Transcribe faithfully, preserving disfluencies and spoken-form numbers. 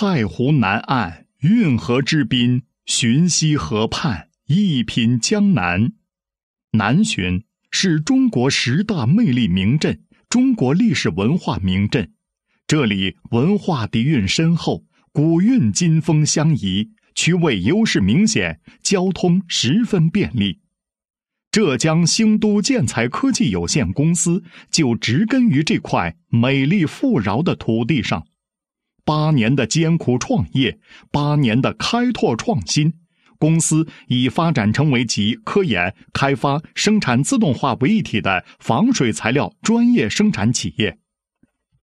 太湖南岸，运河之滨，浔溪河畔，一品江南。南浔是中国十大魅力名镇，中国历史文化名镇。这里文化底蕴深厚，古韵今风相宜，区位优势明显，交通十分便利。浙江兴都建材科技有限公司就植根于这块美丽富饶的土地上。八年的艰苦创业，八年的开拓创新，公司已发展成为集科研、开发、生产自动化为一体的防水材料专业生产企业。